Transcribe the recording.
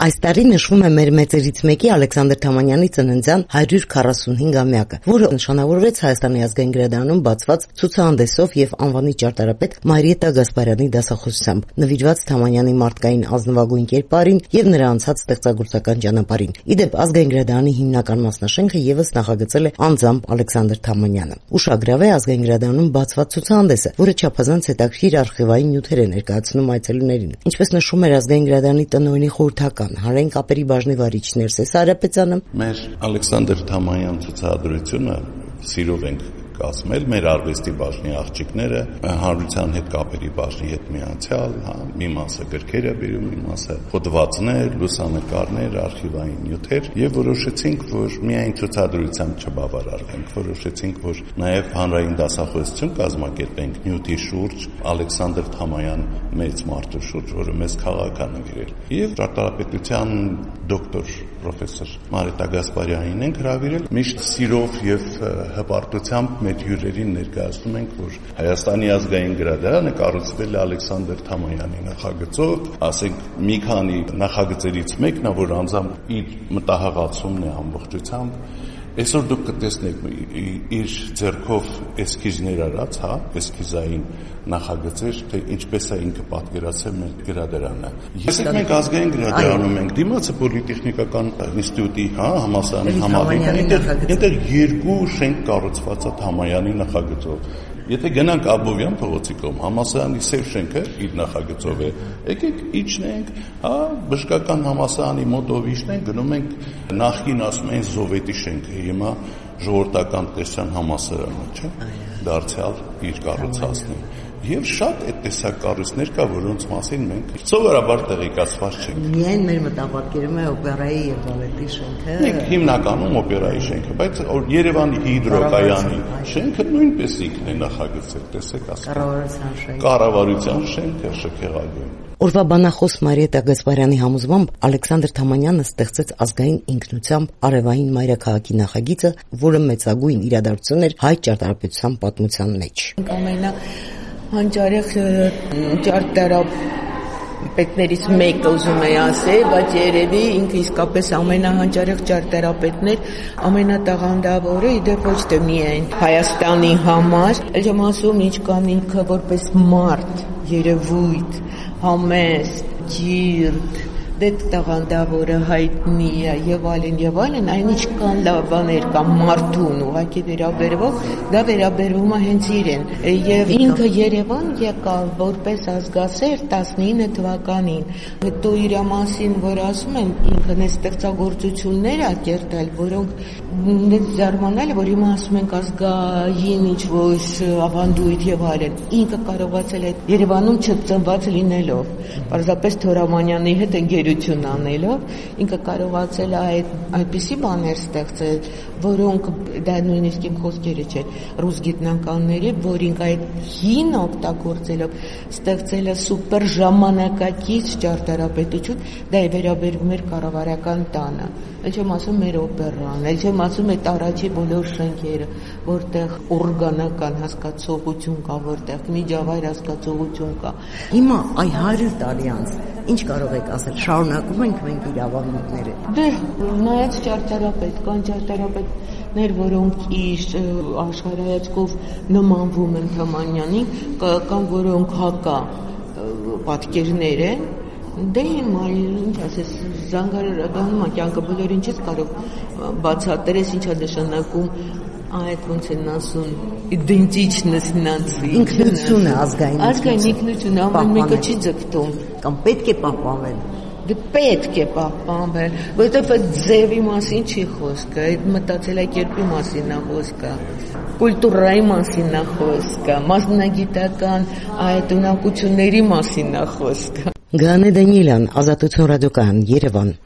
Այս տարի նշվում է մեր մեծերից մեկի Ալեքսանդր Թամանյանի ծննդյան 145-ամյակը, որը նշանավորվեց Հայաստանի ազգային գրադարանում բացված ցուցահանդեսով եւ անվանի ճարտարապետ Մարիետտա Գասպարյանի դասախոսությամբ, նվիրված Թամանյանի մարդկային ազնվագույն կերպարին եւ նրա անցած ստեղծագործական ճանապարհին։ Իդեպ ազգային գրադարանի հիմնական մասնաշենքը եւս նախագծել է անձամբ Ալեքսանդր Թամանյանը։ Ուշագրավ է ազգային գրադարանում բացված ցուցահանդեսը, որը չափազանց հետաքրքիր արխիվային նյութեր է ներկայացնում այցելուներին։ Ինչպես նշում էր ազգային գրադարանի տնօրենի խորհրդական հանրային կապերի բաժնի վարիչ Ներսես Արապետյանը, մեր Ալեքսանդր Թամանյան ցուցադրությունը սիրով ենք կազմել, մեր արվեստի բաժնի աղջիկները հանրության հետ կապերի բաժնի հետ միացյալ, մի մասը գրքերը բերում, մի մասը հոդվածներ, լուսանկարներ, արխիվային նյութեր, եւ որոշեցինք, որ միայն ցուցադրությամբ չբավարարվենք, որոշեցինք, որ նաեւ հանրային դասախոսություն կազմակերպենք նյութի շուրջ, Ալեքսանդր Թամանյան մեծ մարդու շուրջ, որը մեզ քաղաք է նվիրել։ Եվ ճարտարապետության դոկտոր պրոֆեսոր Մարիետտա Գասպարյանին ենք հրավիրել, միշտ սիրով եւ հպարտությամբ մեր հյուրերին ներկայացնում ենք, որ Հայաստանի ազգային գրադարանը կառուցվել է Ալեքսանդր Թամանյանի նախագծով, ասենք մի քանի նախագծերից մեկն է, որ անձամբ իր մտահղացումն է ամբողջությամբ։ Այսօր դուք կտեսնեք իր ձեռքով էսքիզներ արած, էսքիզային նախագծեր, թե ինչպես է ինքը պատկերացել մեր գրադարանը։ Ես մենք ազգային գրադարանում ենք, դիմացը պոլիտեխնիկական ինստիտուտի, համալսարանի համալիրը, այնտեղ երկու շենք կառուցված է Թամանյանի նախագծով։ Եթե գնանք Աբովյան փողոցի կողմ, համալսարանի սև շենքը իր նախագծով է, եկեք իջնենք, բժշկական համալսարանի մոտ ով իջնենք, գնում ենք նախին ասում են Զովետի շենքը, հիմա ժողովրդական տեսության համալսարանը, չէ՞, դարձյալ իր կառուցածն է։ Եվ շատ այդ տեսակ կառույցներ կա, որոնց մասին մենք սովորաբար տեղեկացված չենք։ Միայն մեր մտապատկերում է օպերայի եւ բալետի շենքը։ Հիմնականում օպերայի շենքը, բայց Երևանի հիդրոկայանի շենքը նույնպես ինքն է նախագծել, տեսեք, կառավարության շենքը շքեղագույն։ Օրվա բանախոս Մարիետտա Գասպարյանի համոզմամբ Ալեքսանդր Թամանյանը ստեղծեց ազգային ինքնությամբ արևային մայրաքաղաքի նախագիծը, որը մեծագույն իրադարձություն էր հայ ճարտարապետության պատմության մեջ։ Հանճարեղ ճարտարապետներից մեկը ուզում է ասել, բայց երևի ինքը իսկապես ամենահանճարեղ ճարտարապետն էր, ամենատաղանդավորը, իդեպ ոչ թե միայն Հայաստանի համար, այլ եմ ասում ինչ կան ինքը որպես մարդ, երևույթ, համեստ, ջիրդ, դե տաղանդավորը հայտնի է եւ այլն, այն ինչ կան լավ բաներ կան մարդուն ուղղակի վերաբերվող, դա վերաբերվում է հենց իրեն։ Եվ ինքը Երևան եկավ որպես ազգասեր 19 թվականին։ Հետո իր մասին, որ ասում են, ինքն է ստեղծագործություններ ա կերտել, որոնք զարմանալի, որ հիմա ասում ենք ազգային ինչ-որ ավանդույթ եւ այլն։ Ինքը կարողացել է Երևանում չծնված լինելով, պարզապես Թորամանյանի հետ ընկերություն անելով, ինքը կարողացել է այդպիսի բաներ ստեղծել, որոնք դա նույնիսկ իմ խոսքերը չէ, ռուս գիտնականների, որ ինքը այդ հին օգտագործելով ստեղծել է սուպեր ժամանակակից ճարտարապետություն, դա է վերաբերվում էր կառավարական տանը։ Էլ չեմ ասում մեր օպերան, էլ չեմ ասում այդ առաջի բոլոր շենքերը, որտեղ օրգանական հասկացողություն կա, որտեղ միջավայր հասկացողություն կա։ Հիմա այ 100 տարի անց ինչ կարող եք ասել, շարունակում ենք մենք իրավունքները։ Դե նայած ճարտարապետ, կան ճարտարապետներ, որոնք իր աշխարհայացքով նմանվում են Թամանյանին, կան որոնք հակա պատկերներ են։ Դե հիմա ինչ ասես, զանգարարանում կյանքը բոլորին չես կարող բացատրես ինչա նշանակում այդ ոնց են ասում իդենտիչնեսնանց ինքնությունը ազգային ինքնությունը ամեն մեկը չի ձգտում կամ պետք է պահպանվել։ Դե պետք է պահպանվել, որովհետև այդ ձևի մասին չի խոսքը, այդ մտածելակերպի մասին է խոսքը, կուլտուրայի մասին է խոսքը, մասնագիտական այդ ունակությունների մասին է խոսքը։ Գանե Դանիելյան, Ազատություն ռադիոկայան, Երևան։